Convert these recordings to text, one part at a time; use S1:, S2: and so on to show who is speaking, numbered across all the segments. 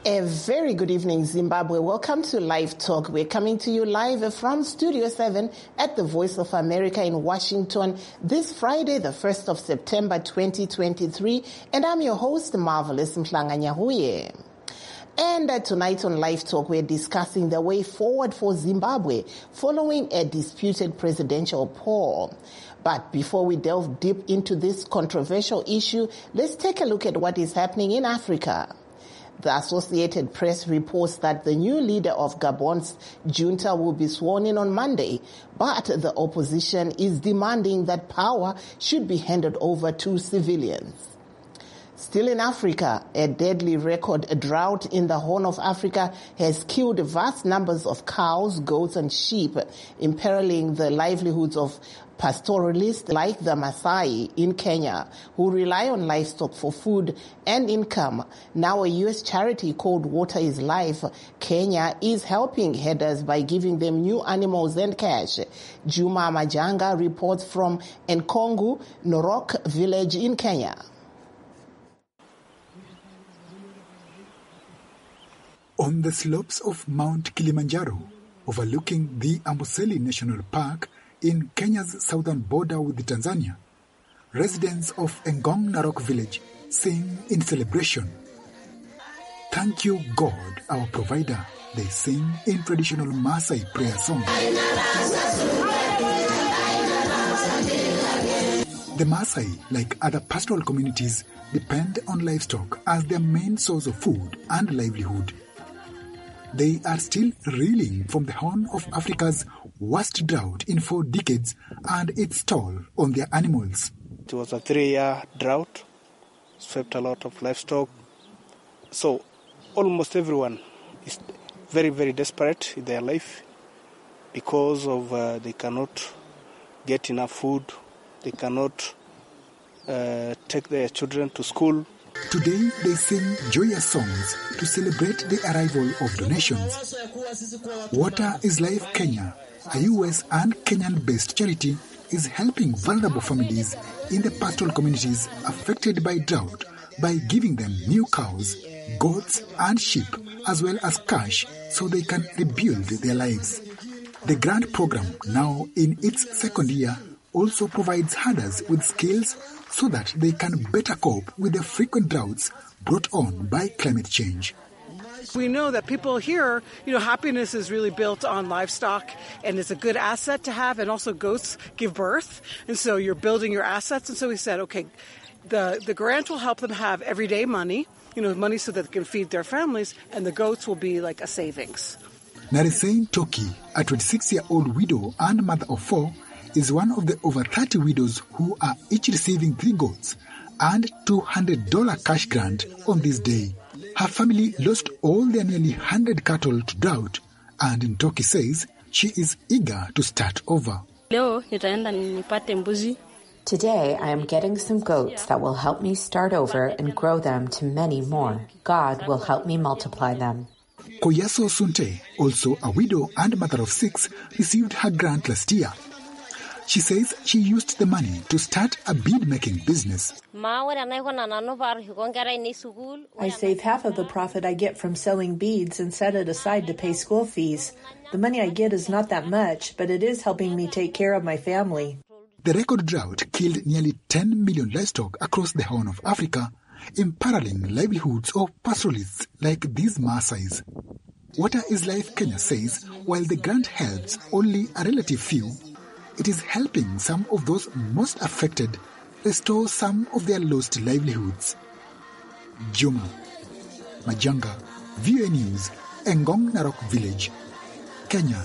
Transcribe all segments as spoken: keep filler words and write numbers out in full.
S1: A very good evening, Zimbabwe. Welcome to Live Talk. We're coming to you live from Studio seven at the Voice of America in Washington this Friday, the first of September, twenty twenty-three. And I'm your host, Marvelous Mhlanganyahuye. And uh, tonight on Live Talk, we're discussing the way forward for Zimbabwe following a disputed presidential poll. But before we delve deep into this controversial issue, let's take a look at what is happening in Africa. The Associated Press reports that the new leader of Gabon's junta will be sworn in on Monday, but the opposition is demanding that power should be handed over to civilians. Still in Africa, a deadly record drought in the Horn of Africa has killed vast numbers of cows, goats, and sheep, imperiling the livelihoods of pastoralists like the Maasai in Kenya, who rely on livestock for food and income. Now a U S charity called Water is Life Kenya is helping herders by giving them new animals and cash. Juma Majanga reports from Nkongu, Norok village in Kenya.
S2: On the slopes of Mount Kilimanjaro, overlooking the Amboseli National Park in Kenya's southern border with Tanzania, residents of Ngong Narok village sing in celebration. Thank you, God, our provider, they sing in traditional Maasai prayer song. The Maasai, like other pastoral communities, depend on livestock as their main source of food and livelihood. They are still reeling from the Horn of Africa's worst drought in four decades and its toll on their animals.
S3: It was a three-year drought, swept a lot of livestock. So almost everyone is very, very desperate in their life because of uh, they cannot get enough food, they cannot uh, take their children to school.
S2: Today, they sing joyous songs to celebrate the arrival of donations. Water is Life Kenya, a U S and Kenyan-based charity, is helping vulnerable families in the pastoral communities affected by drought by giving them new cows, goats, and sheep, as well as cash so they can rebuild their lives. The grant program, now in its second year, also provides herders with skills so that they can better cope with the frequent droughts brought on by climate change.
S4: We know that people here, you know, happiness is really built on livestock and it's a good asset to have, and also goats give birth. And so you're building your assets. And so we said, okay, the, the grant will help them have everyday money, you know, money so that they can feed their families, and the goats will be like a savings.
S2: Narisain Toki, a twenty-six-year-old widow and mother of four, is one of the over thirty widows who are each receiving three goats and two hundred dollars cash grant on this day. Her family lost all their nearly one hundred cattle to drought, and Ntoki says she is eager to start over.
S5: Today I am getting some goats that will help me start over and grow them to many more. God will help me multiply them.
S2: Koyaso Sunte, also a widow and mother of six, received her grant last year. She says she used the money to start a bead-making business.
S6: I save half of the profit I get from selling beads and set it aside to pay school fees. The money I get is not that much, but it is helping me take care of my family.
S2: The record drought killed nearly ten million livestock across the Horn of Africa, imperiling livelihoods of pastoralists like these Maasais. Water is Life Kenya says while the grant helps only a relative few, it is helping some of those most affected restore some of their lost livelihoods. Juma Majanga, V O A News, Ngong Narok Village, Kenya.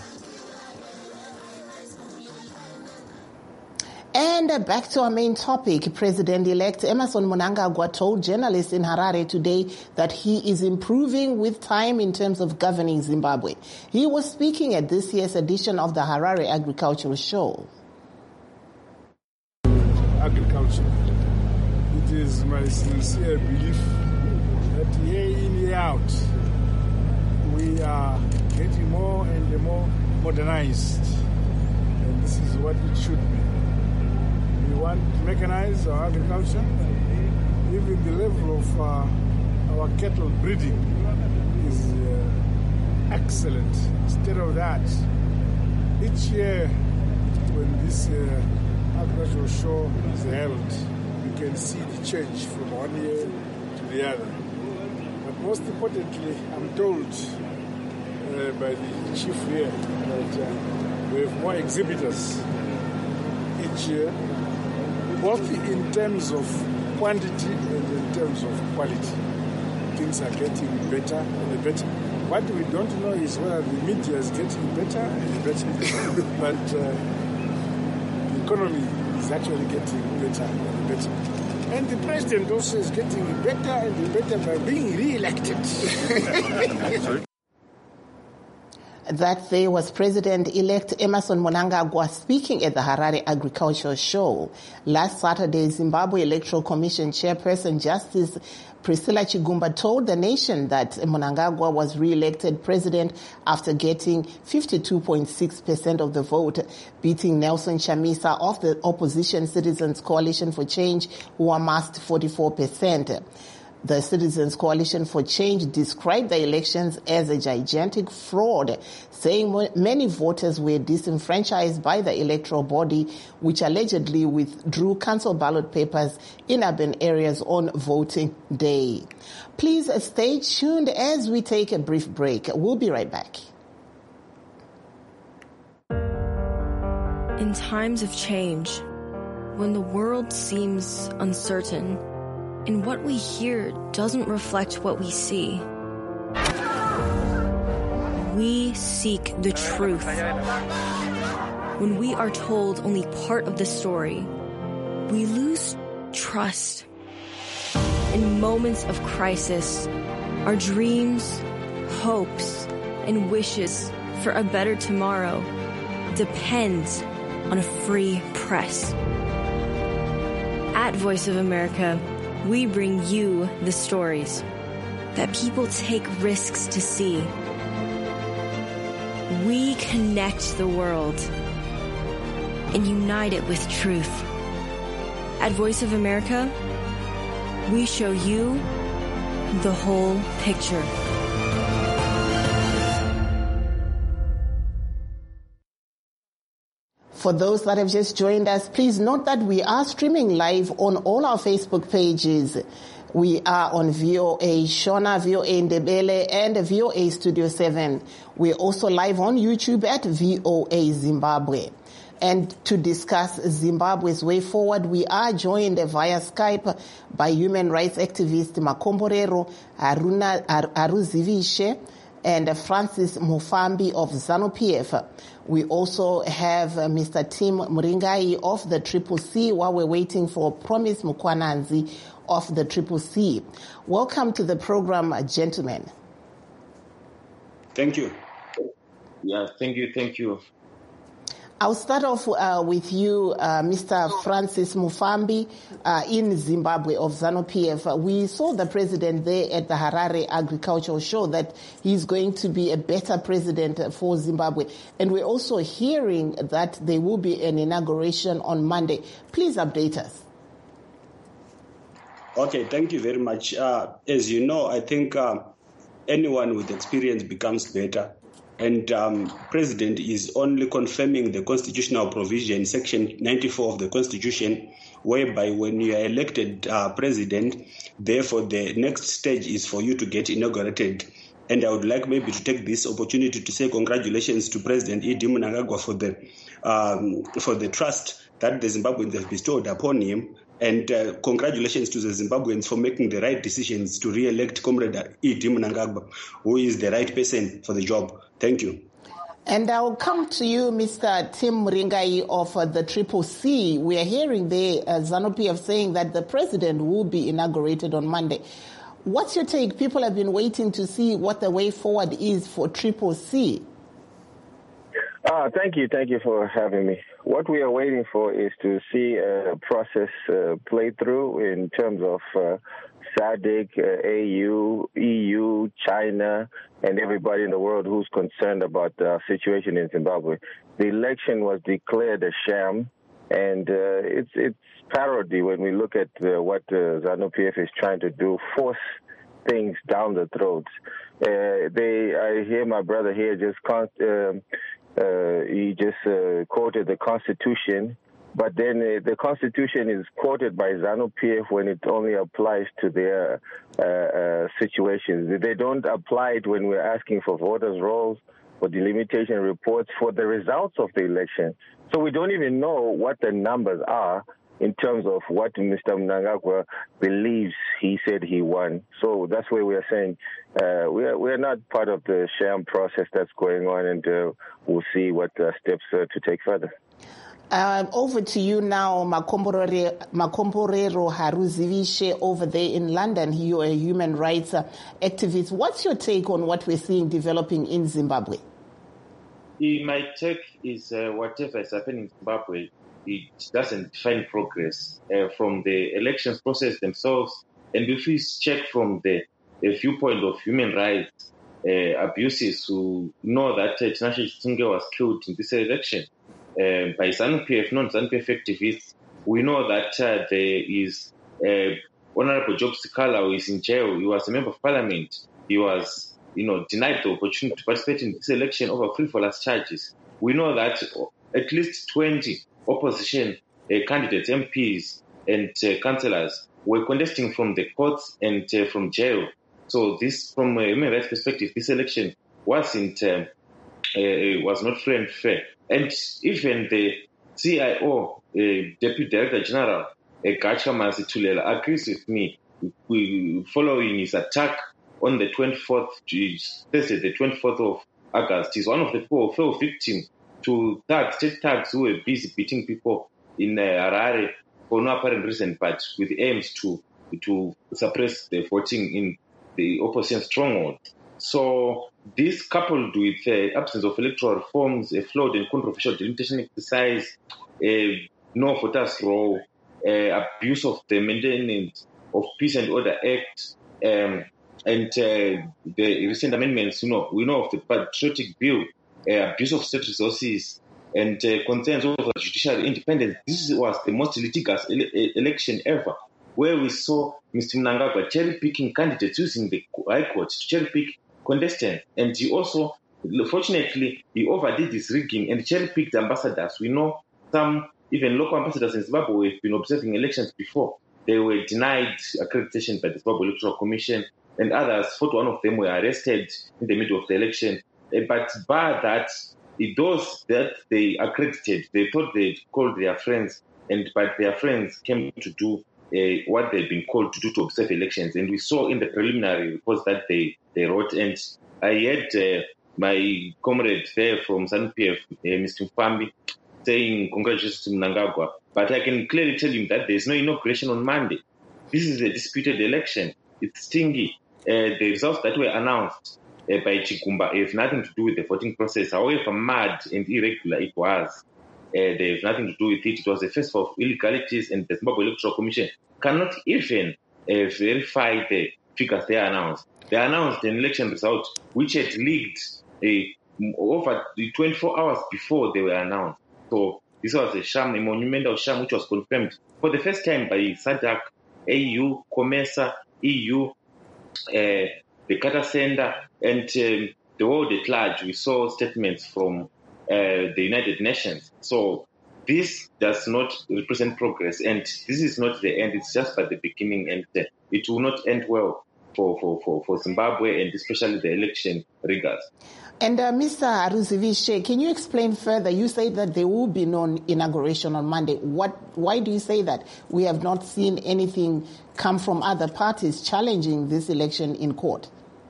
S1: And back to our main topic, President-elect Emmerson Mnangagwa told journalists in Harare today that he is improving with time in terms of governing Zimbabwe. He was speaking at this year's edition of the Harare Agricultural Show.
S7: Agriculture. It is my sincere belief that year in, year out, we are getting more and more modernized. And this is what it should be. We want to mechanize our agriculture. Even the level of uh, our cattle breeding excellent. Instead of that, each year when this uh, agricultural show is held, you can see the change from one year to the other. But most importantly, I'm told uh, by the chief here that uh, we have more exhibitors each year, both in terms of quantity and in terms of quality. Things are getting better and better. What we don't know is whether the media is getting better and better, but uh, the economy is actually getting better and better. And the president also is getting better and better by being re-elected.
S1: That day was President-elect Emmerson Mnangagwa speaking at the Harare Agricultural Show. Last Saturday, Zimbabwe Electoral Commission Chairperson Justice Priscilla Chigumba told the nation that Mnangagwa was re-elected president after getting fifty-two point six percent of the vote, beating Nelson Chamisa of the opposition Citizens Coalition for Change, who amassed forty-four percent. The Citizens Coalition for Change described the elections as a gigantic fraud, saying many voters were disenfranchised by the electoral body, which allegedly withdrew council ballot papers in urban areas on voting day. Please stay tuned as we take a brief break. We'll be right back.
S8: In times of change, when the world seems uncertain, and what we hear doesn't reflect what we see, we seek the truth. When we are told only part of the story, we lose trust. In moments of crisis, our dreams, hopes, and wishes for a better tomorrow depends on a free press. At Voice of America, we bring you the stories that people take risks to see. We connect the world and unite it with truth. At Voice of America, we show you the whole picture.
S1: For those that have just joined us, please note that we are streaming live on all our Facebook pages. We are on V O A Shona, V O A Ndebele, and V O A Studio seven. We're also live on YouTube at V O A Zimbabwe. And to discuss Zimbabwe's way forward, we are joined via Skype by human rights activist Makomborero Aruna Aruzivishe and Francis Mufambi of ZANU-P F. We also have uh, Mister Tim Muringai of the Triple C while we're waiting for Promise Mukwananzi of the Triple C. Welcome to the program, uh, gentlemen.
S9: Thank you. Yeah, thank you, thank you.
S1: I'll start off uh, with you, uh, Mister Francis Mufambi, uh, in Zimbabwe of ZANU-P F. We saw the president there at the Harare Agricultural Show that he's going to be a better president for Zimbabwe. And we're also hearing that there will be an inauguration on Monday. Please update us.
S9: Okay, thank you very much. Uh, as you know, I think uh, anyone with experience becomes better. And um, President is only confirming the constitutional provision, Section ninety-four of the Constitution, whereby when you are elected uh, President, therefore the next stage is for you to get inaugurated. And I would like maybe to take this opportunity to say congratulations to President Idi Mnangagwa for the um, for the trust that the Zimbabweans have bestowed upon him. And uh, congratulations to the Zimbabweans for making the right decisions to re-elect Comrade Idi Mnangagwa, who is the right person for the job. Thank you.
S1: And I'll come to you, Mister Tim Muringai of uh, the Triple C. We are hearing there uh, ZANU-P F saying that the president will be inaugurated on Monday. What's your take? People have been waiting to see what the way forward is for Triple C.
S10: Uh, thank you. Thank you for having me. What we are waiting for is to see a process uh, play through in terms of uh, SADC, uh, A U, E U, China, and everybody in the world who's concerned about the situation in Zimbabwe. The election was declared a sham, and uh, it's it's parody when we look at uh, what uh, ZANU-P F is trying to do, force things down the throats. Uh, they, I hear my brother here just con- uh, uh, he just uh, quoted the Constitution, but then uh, the Constitution is quoted by ZANU-P F when it only applies to their uh, uh, situations. They don't apply it when we're asking for voters' rolls, for delimitation reports, for the results of the election. So we don't even know what the numbers are in terms of what Mister Mnangagwa believes he said he won. So that's where we are saying uh, we are we are not part of the sham process that's going on, and uh, we'll see what uh, steps uh, to take further.
S1: Um, over to you now, Makomborero Haruzivishe, over there in London. You're a human rights uh, activist. What's your take on what we're seeing developing in Zimbabwe?
S11: My take is uh, whatever is happening in Zimbabwe, it doesn't define progress uh, from the elections process themselves. And if we check from the, the viewpoint of human rights uh, abuses, who know that uh, Tinashe Chitunge was killed in this election uh, by ZANU-P F, non-ZANU-P F activists, we know that uh, there is uh, Honorable Job Sikala, who is in jail. He was a member of parliament. He was, you know, denied the opportunity to participate in this election over frivolous charges. We know that at least twenty opposition uh, candidates, M Ps, and uh, councillors were contesting from the courts and uh, from jail. So this, from a human rights perspective, this election wasn't um, uh, was not free and fair. And even the C I O, uh, Deputy Director General, uh, Gachama Situlela, agrees with me. We, following his attack on the twenty-fourth, Thursday, the twenty-fourth of August, he's one of the people who fell victim to thugs, state thugs who were busy beating people in uh, Harare for no apparent reason, but with aims to to suppress the voting in the opposition stronghold. So this, coupled with the uh, absence of electoral reforms, a flawed and controversial delimitation exercise, uh, no voters' roll, uh, abuse of the Maintenance of Peace and Order Act, um, and uh, the recent amendments, you know, we know of the Patriotic Bill, Uh, abuse of state resources, and uh, concerns over judicial independence. This was the most litigious ele- election ever, where we saw Mister Mnangagwa cherry-picking candidates using the High Court to cherry-pick contestants. And he also, fortunately, he overdid this rigging and cherry-picked ambassadors. We know some, even local ambassadors in Zimbabwe, have been observing elections before. They were denied accreditation by the Zimbabwe Electoral Commission, and others, forty-one of them were arrested in the middle of the election. But by that, those that they accredited, they thought they called their friends, and but their friends came to do uh, what they've been called to do to observe elections. And we saw in the preliminary reports that they, they wrote. And I had uh, my comrade there from ZANU-P F, uh, Mister Mfambi, saying congratulations to Mnangagwa. But I can clearly tell him that there's no inauguration on Monday. This is a disputed election. It's stingy. Uh, the results that were announced Uh, by Chikumba have nothing to do with the voting process. However mad and irregular it was, uh, they have nothing to do with it. It was a festival of illegalities, and the Zimbabwe Electoral Commission cannot even uh, verify the figures they announced. They announced an election result which had leaked uh, over twenty-four hours before they were announced. So this was a sham, a monumental sham, which was confirmed for the first time by SADC, A U, COMESA, E U, uh, the Carter Center, and um, the world at large. We saw statements from uh, the United Nations. So this does not represent progress, and this is not the end. It's just by the beginning, and uh, it will not end well for, for, for, for Zimbabwe, and especially the election riggers.
S1: And uh, Mister Haruzivishe, can you explain further? You say that there will be no inauguration on Monday. What? Why do you say that? We have not seen anything come from other parties challenging this election in court.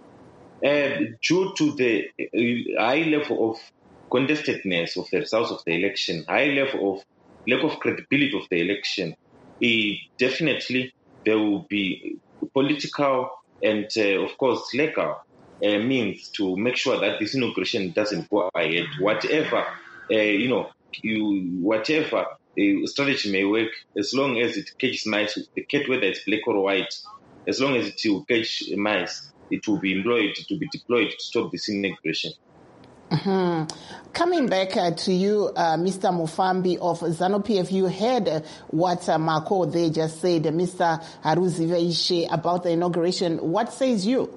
S11: Uh, due to the high level of contestedness of the results of the election, high level of lack of credibility of the election, it definitely there will be political and, uh, of course, legal uh, means to make sure that this inauguration doesn't go ahead. Whatever, uh, you know, you, whatever uh, strategy may work, as long as it catches mice, the cat, whether it's black or white, as long as it will catch mice, it will be employed, to be deployed to stop this inauguration.
S1: Mm-hmm. Coming back uh, to you, uh, Mister Mufambi of ZANU-P F, you heard uh, what uh, Marco they just said, uh, Mister Haruziva Ishe, about the inauguration. What says you?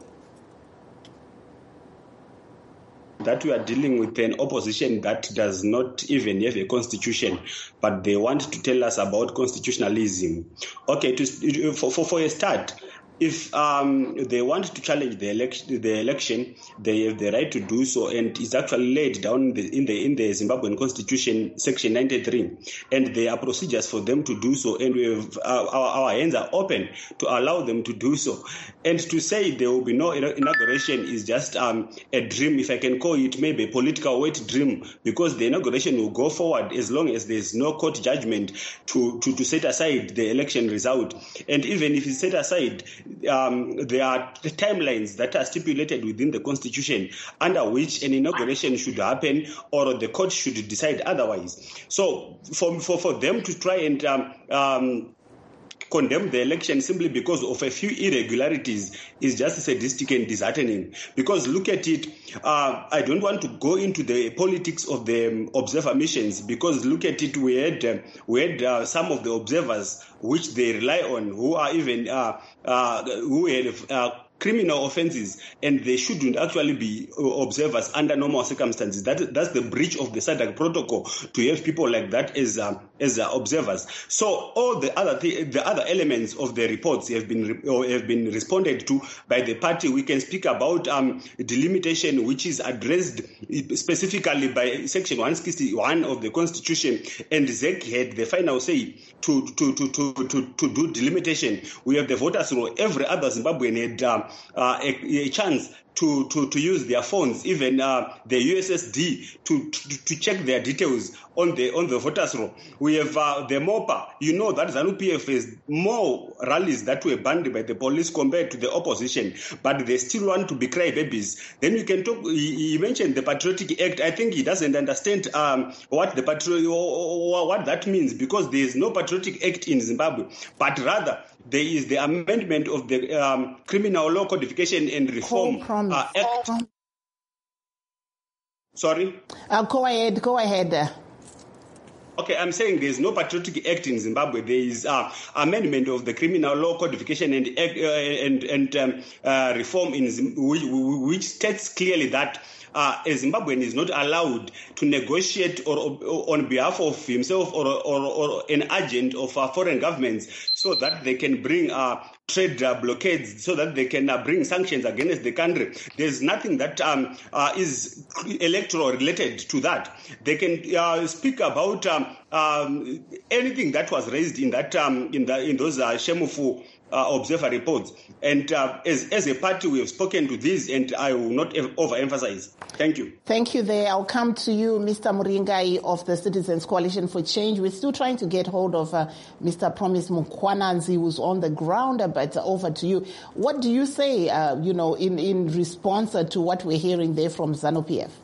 S9: That we are dealing with an opposition that does not even have a constitution, but they want to tell us about constitutionalism. Okay, to, for, for, for a start, if um, they want to challenge the election, the election, they have the right to do so, and it's actually laid down in the in the, in the Zimbabwean Constitution, Section ninety-three, and there are procedures for them to do so, and we have uh, our, our hands are open to allow them to do so. And to say there will be no inauguration is just um, a dream, if I can call it, maybe a political wet dream, because the inauguration will go forward as long as there is no court judgment to, to, to set aside the election result. And even if it's set aside, Um, there are timelines that are stipulated within the Constitution under which an inauguration should happen or the court should decide otherwise. So for, for, for them to try and um, um, condemn the election simply because of a few irregularities is just sadistic and disheartening. Because look at it, uh, I don't want to go into the politics of the um, observer missions, because look at it, we had, uh, we had uh, some of the observers which they rely on who are even, uh, uh, who had uh, criminal offences, and they shouldn't actually be observers under normal circumstances. That that's the breach of the SADC protocol to have people like that as uh, as uh, observers. So all the other th- the other elements of the reports have been re- or have been responded to by the party. We can speak about um, delimitation, which is addressed specifically by Section one sixty-one of the Constitution, and Z E C had the final say to to to to to, to do delimitation. We have the voters roll. Every other Zimbabwean had Um, Uh, a, a chance to, to, to use their phones, even uh, the U S S D, to, to to check their details on the on the voters roll. We have uh, the MOPA. You know that ZANU-P F has more rallies that were banned by the police compared to the opposition, but they still want to be crybabies. Then you can talk. He, he mentioned the Patriotic Act. I think he doesn't understand um, what the patri- what that means, because there is no Patriotic Act in Zimbabwe, but rather there is the amendment of the um, Criminal Law Codification and Reform uh, Act. Sorry?
S1: Uh, go ahead, go ahead.
S9: Okay, I'm saying there's no Patriotic Act in Zimbabwe. There is uh, amendment of the Criminal Law Codification and uh, and, and um, uh, Reform in Zim- which, which states clearly that Uh, a Zimbabwean is not allowed to negotiate or, or on behalf of himself or, or, or an agent of uh, foreign governments, so that they can bring uh, trade uh, blockades, so that they can uh, bring sanctions against the country. There's nothing that um, uh, is electoral related to that. They can uh, speak about um, um, anything that was raised in that um, in the in those uh, Shemufu Uh, observer reports. And uh, as, as a party, we have spoken to this, and I will not overemphasize. Thank you.
S1: Thank you there. I'll come to you, Mister Muringai of the Citizens Coalition for Change. We're still trying to get hold of uh, Mister Promise Mukwananzi, who's on the ground, but uh, over to you. What do you say, uh, you know, in, in response uh, to what we're hearing there from ZANU-P F?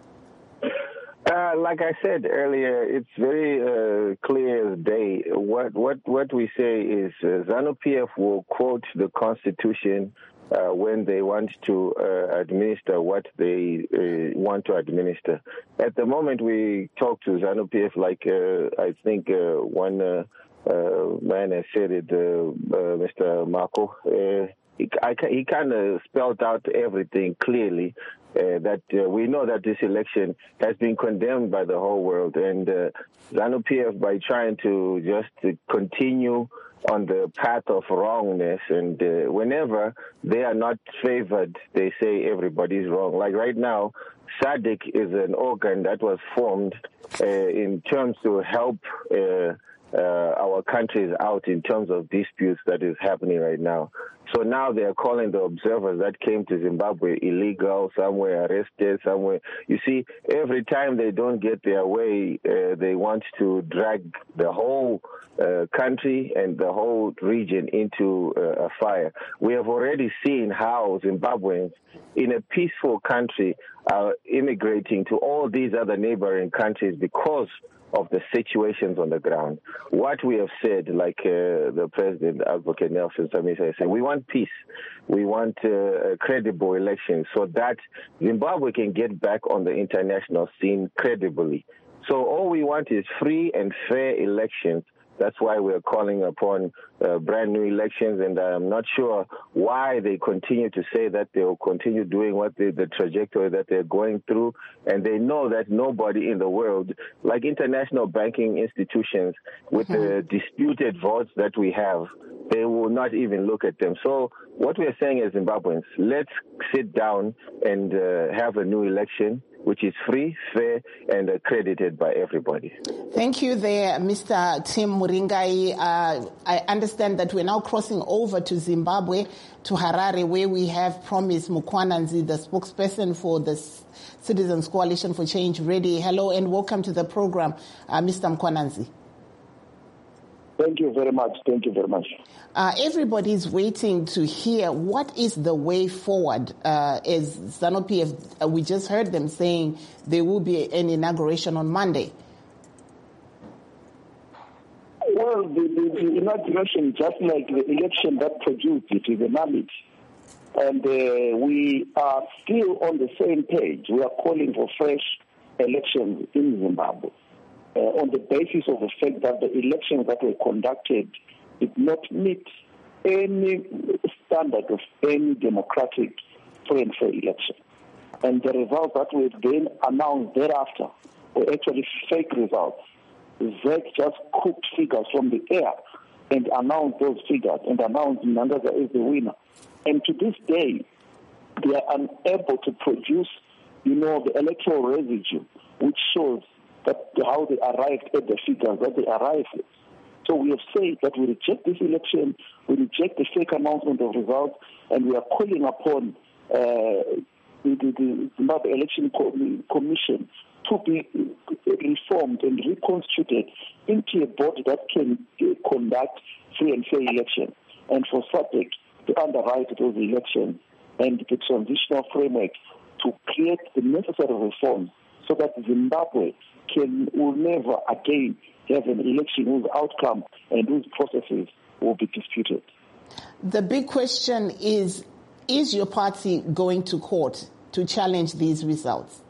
S10: Uh, like I said earlier, it's very uh, clear as day. What what what we say is uh, ZANU-P F will quote the Constitution uh, when they want to uh, administer what they uh, want to administer. At the moment, we talk to ZANU-P F like uh, I think uh, one uh, uh, man has said it, uh, uh, Mister Marco. Uh, he, I, he kind of spelled out everything clearly. Uh, that uh, we know that this election has been condemned by the whole world, and uh, ZANU-P F, by trying to just uh, continue on the path of wrongness, and uh, whenever they are not favored, they say everybody's wrong. Like right now, SADC is an organ that was formed uh, in terms to help uh, uh, our countries out in terms of disputes that is happening right now. So now they are calling the observers that came to Zimbabwe illegal, somewhere arrested, somewhere. You see, every time they don't get their way, uh, they want to drag the whole uh, country and the whole region into uh, a fire. We have already seen how Zimbabweans in a peaceful country are immigrating to all these other neighboring countries because of the situations on the ground. What we have said, like uh, the President, Advocate Nelson Chamisa, said, we want peace. We want uh, credible elections so that Zimbabwe can get back on the international scene credibly. So all we want is free and fair elections. That's why we're calling upon uh, brand new elections, and I'm not sure why they continue to say that they will continue doing what they, the trajectory that they're going through, and they know that nobody in the world, like international banking institutions, with mm-hmm. the disputed votes that we have, they will not even look at them. So what we're saying as Zimbabweans, let's sit down and uh, have a new election, which is free, fair, and accredited by everybody.
S1: Thank you there, Mister Tim Muringai. Uh, I understand that we're now crossing over to Zimbabwe, to Harare, where we have Promise Mukwananzi, the spokesperson for the Citizens Coalition for Change, ready. Hello and welcome to the program, uh, Mister Mukwananzi.
S12: Thank you very much. Thank you very much.
S1: Uh, everybody's waiting to hear what is the way forward. Uh, as ZANU-P F, uh, we just heard them saying there will be an inauguration on Monday.
S12: Well, the, the, the inauguration, just like the election that produced it, is a nullity. And uh, we are still on the same page. We are calling for fresh elections in Zimbabwe. Uh, on the basis of the fact that the elections that were conducted did not meet any standard of any democratic free and fair election. And the results that were then announced thereafter were actually fake results. Z E C just cooked figures from the air and announced those figures and announced Nangaza as the winner. And to this day, they are unable to produce, you know, the electoral residue, which shows that how they arrived at the figures that they arrived at. So we have said that we reject this election, we reject the fake announcement of results, and we are calling upon uh, the, the, the Zimbabwe Election Commission to be reformed and reconstituted into a body that can uh, conduct free and fair elections, and for S A D C to underwrite those elections and the transitional framework to create the necessary reforms so that Zimbabwe can will never again have an election whose outcome and whose processes will be disputed.
S1: The big question is, is your party going to court to challenge these results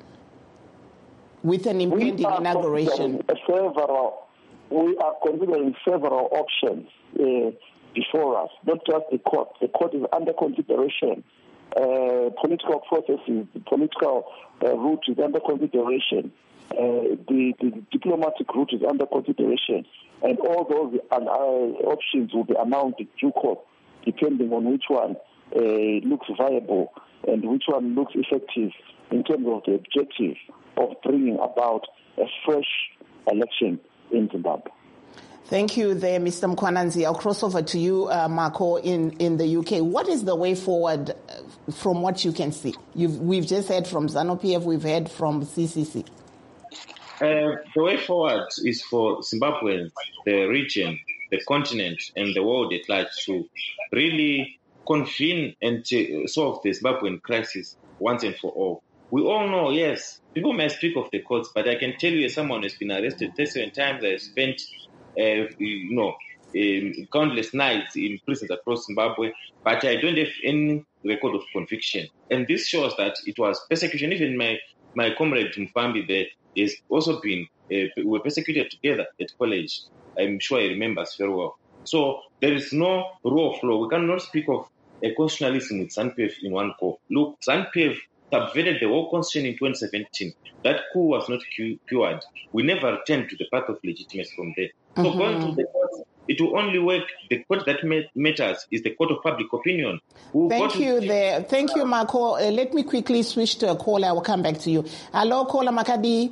S1: with an impending inauguration?
S12: Several, we are considering several options uh, before us, not just the court. The court is under consideration. Uh, political processes, the political uh, route is under consideration. Uh, the, the diplomatic route is under consideration, and all those uh, options will be announced in due course, depending on which one uh, looks viable and which one looks effective in terms of the objective of bringing about a fresh election in Zimbabwe.
S1: Thank you there, Mister Mkwananzi. I'll cross over to you, uh, Marco, in, in the U K. What is the way forward uh, from what you can see? You've, we've just heard from ZANU-P F, we've heard from C C C.
S11: Uh, the way forward is for Zimbabwe, the region, the continent, and the world at large to really convene and to solve the Zimbabwean crisis once and for all. We all know, yes, people may speak of the courts, but I can tell you as someone who's been arrested thirty-seven times, I spent, uh, you know, um, countless nights in prisons across Zimbabwe, but I don't have any record of conviction. And this shows that it was persecution. Even my, my comrade Mfambi there has also been, uh, we were persecuted together at college. I'm sure he remembers very well. So there is no rule of law. We cannot speak of a constitutionalism with ZANU-P F in one core. Look, ZANU-P F subverted the whole constitution in twenty seventeen. That coup was not cured. We never returned to the path of legitimacy from there. So mm-hmm. going to the court, it will only work. The court that matters is the court of public opinion. We'll
S1: Thank you
S11: to-
S1: there. Thank you, Marco. Uh, let me quickly switch to a caller. I will come back to you. Hello, caller Makadi.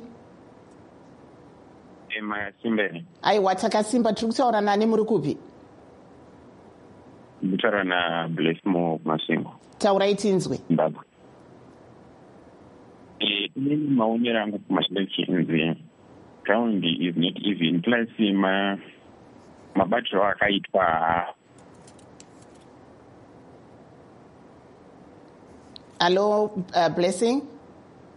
S1: Aiwa, Takasimba, tukutaura nani muri kupi?
S13: Nditaura na Blessmo Masingo.
S1: Taurai tinzwe.
S13: Zimbabwe. Eh, mimi maonero yangu kumashindachi nzi ground is not even plus ma mabatiro akaitwa.
S1: Hello, uh, Blessing.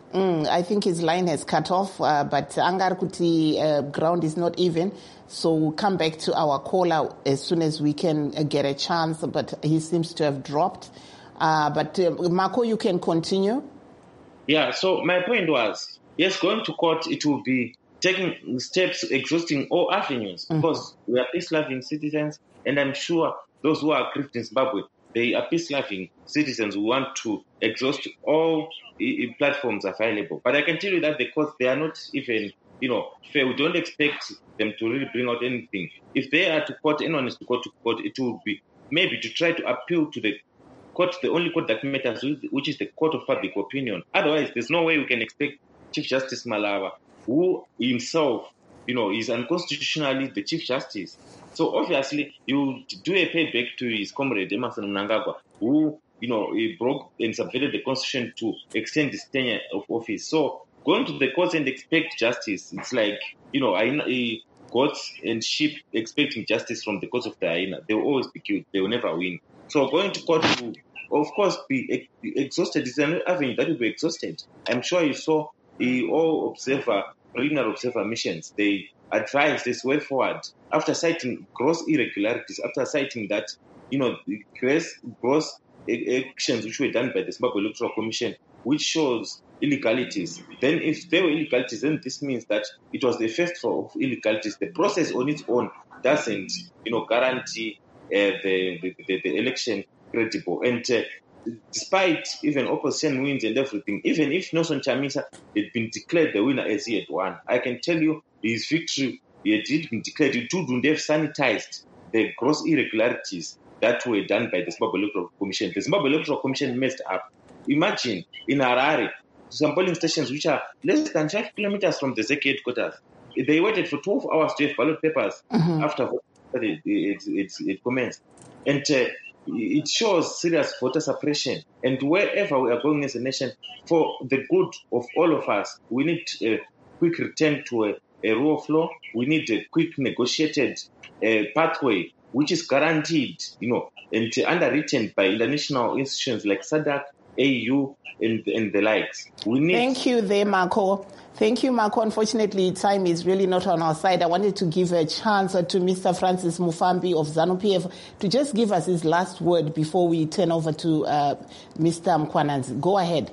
S1: Mm, I think his line has cut off, uh, but Angar Kuti uh, ground is not even. So we'll come back to our caller as soon as we can uh, get a chance, but he seems to have dropped. Uh, but uh, Marco, you can continue.
S11: Yeah, so my point was, yes, going to court, it will be taking steps exhausting all avenues mm. because we are peace-loving citizens, and I'm sure those who are aggrieved in Zimbabwe, they are peace-loving citizens who want to exhaust all uh, platforms available. But I can tell you that the courts, they are not even, you know, fair. We don't expect them to really bring out anything. If they are to court, anyone is to go to court, it will be maybe to try to appeal to the court, the only court that matters, which is the court of public opinion. Otherwise, there's no way we can expect Chief Justice Malava, who himself, you know, is unconstitutionally the Chief Justice. So obviously, you do a payback to his comrade Emerson Mnangagwa, who, you know, he broke and subverted the constitution to extend his tenure of office. So going to the courts and expect justice, it's like, you know, I, I, goats and sheep expecting justice from the courts of the hyena. They will always be killed. They will never win. So going to court will, of course, be exhausted. It's an avenue that will be exhausted. I'm sure you saw the all observer, preliminary observer missions. They advised this way forward after citing gross irregularities, after citing that, you know, the gross, gross actions which were done by the Zimbabwe Electoral Commission, which shows illegalities. Then if there were illegalities, then this means that it was the first of illegalities. The process on its own doesn't, you know, guarantee uh, the, the, the, the election credible. And uh, despite even opposition wins and everything, even if Nelson Chamisa had been declared the winner as he had won, I can tell you his victory, he had been declared, it wouldn't have sanitized the gross irregularities that were done by the Zimbabwe Electoral Commission. The Zimbabwe Electoral Commission messed up. Imagine in Harare, some polling stations which are less than five kilometers from the Z K headquarters, they waited for twelve hours to have ballot papers mm-hmm. after it, it, it, it commenced. And uh, it shows serious voter suppression. And wherever we are going as a nation, for the good of all of us, we need a quick return to a, a rule of law. We need a quick negotiated uh, pathway which is guaranteed, you know, and uh, underwritten by international institutions like SADC, A U, and, and the likes. We need.
S1: Thank you there, Marco. Thank you, Marco. Unfortunately, time is really not on our side. I wanted to give a chance to Mister Francis Mufambi of ZANU-P F to just give us his last word before we turn over to uh, Mister Mkhwananzi. Go ahead.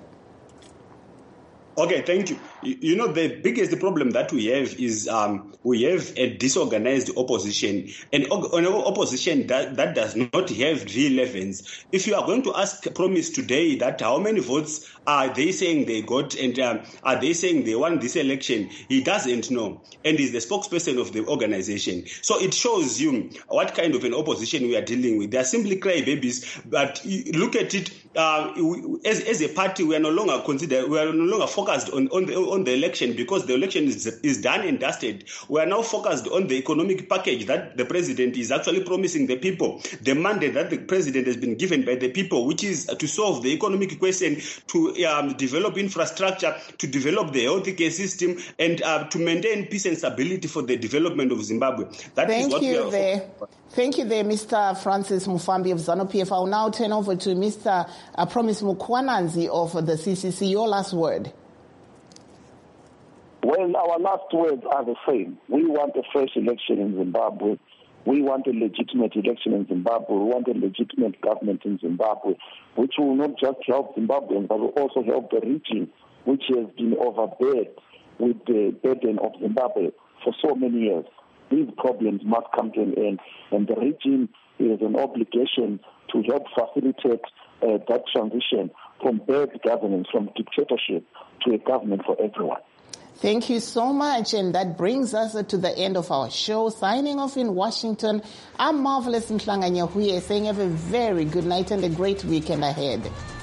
S9: Okay, thank you. You know, the biggest problem that we have is um, we have a disorganized opposition, an opposition that, that does not have relevance. If you are going to ask Promise today that how many votes are they saying they got and um, are they saying they won this election, he doesn't know. And is the spokesperson of the organization. So it shows you what kind of an opposition we are dealing with. They are simply crybabies, but look at it, uh, as, as a party, we are no longer considered, we are no longer focused on, on the on the election because the election is, is done and dusted. We are now focused on the economic package that the president is actually promising the people, the mandate that the president has been given by the people, which is to solve the economic question, to um, develop infrastructure, to develop the healthcare system, and uh, to maintain peace and stability for the development of Zimbabwe. That
S1: Thank
S9: is what
S1: you
S9: we are
S1: there. Thank you there, Mister Francis Mufambi of ZANU-P F. I will now turn over to Mister Uh, Promise Mkhwananzi of the C C C. Your last word.
S12: Well, our last words are the same. We want a fresh election in Zimbabwe. We want a legitimate election in Zimbabwe. We want a legitimate government in Zimbabwe, which will not just help Zimbabweans, but will also help the region, which has been overbeared with the burden of Zimbabwe for so many years. These problems must come to an end, and the region has an obligation to help facilitate uh, that transition from bad governance, from dictatorship, to a government for everyone.
S1: Thank you so much. And that brings us to the end of our show. Signing off in Washington, I'm Marvelous Mhlanga Nyahuye saying have a very good night and a great weekend ahead.